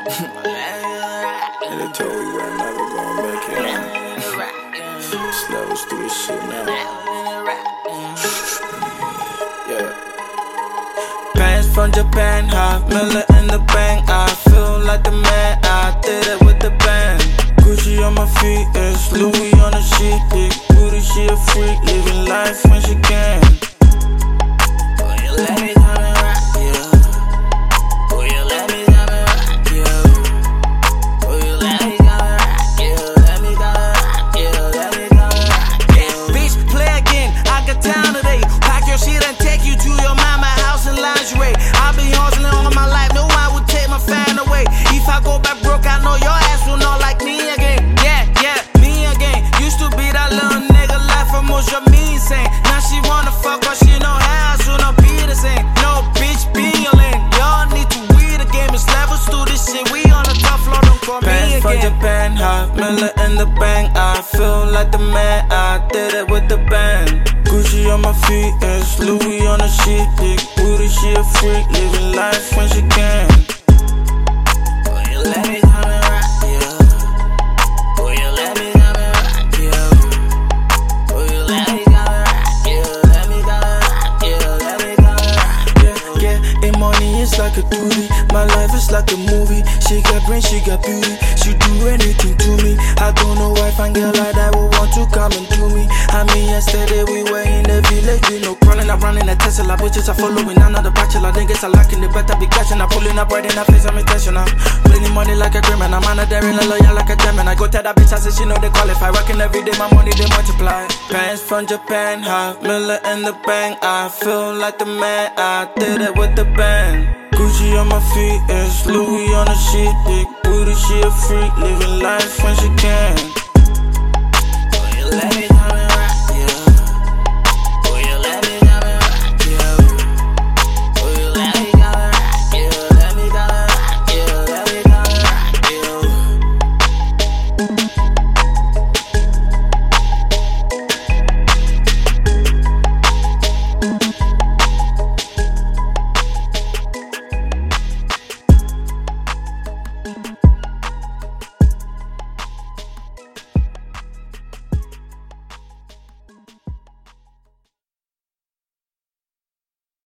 And they told we were never gonna make it. This levels through this shit now. Yeah. Bands from Japan, $500,000 in the bank. I feel like the man, I did it with the band. Gucci on my feet, it's Louis on the sheet. Big booty, she a freak, living life when she can. Oh, you let me come and rock, yeah. Oh, you let me come and rock, yeah. Oh, you let me come and rock, yeah. Let me come and rock, yeah. Let me come and rock, yeah. Bitch, play again, I got town today. Pack your shit and take you to your mama house in lingerie. I been hustling all my life, no one would take my fan away. If I go back broke, I know your ass will not like me again. Yeah, me again. Used to be that little nigga life from Moja me insane. Now she wanna fuck, but she know how, so not be the same. No bitch, be your lane. Y'all need to weed the game, it's levels to this shit. We on the top floor, don't call Bands me from again. Japan, $500,000 in the bank. I feel like the man, I did it with the band. Gucci on my feet, it's Louis on the sheet. Big booty, she a freak, living life when she can. Oh, you let me come and rock, yeah. Oh, you let me come and rock, yeah. Oh, you let me come and rock, yeah. Let me come and rock, yeah. Let me come and rock, Yeah, and money is like a duty. My life is like a movie. She got brain, she got beauty. She do anything to me. I don't know why find girl like that will want to come and do me. I mean, yesterday we were in the village, you know, crawling up, running a Tesla. Bitches are following, another bachelor. Niggas are locking, they better be catching. I'm pulling up right in her face, I'm intentional. Plenty money like a criminal. I'm on a daring, a lawyer like a German. I go tell that bitch, I say she know they qualify. Working every day, my money they multiply. Bands from Japan, $500,000 in the bank. I feel like the man, I did it with the band. Gucci on my feet, it's Louis on the sheet. Big booty, she a freak, living life when she can. Oh, you let me come and rock, yeah. Oh, you let me come and rock, yeah. Oh, you let me come and rock, yeah. Let me come and rock, yeah. Let me come and rock, yeah.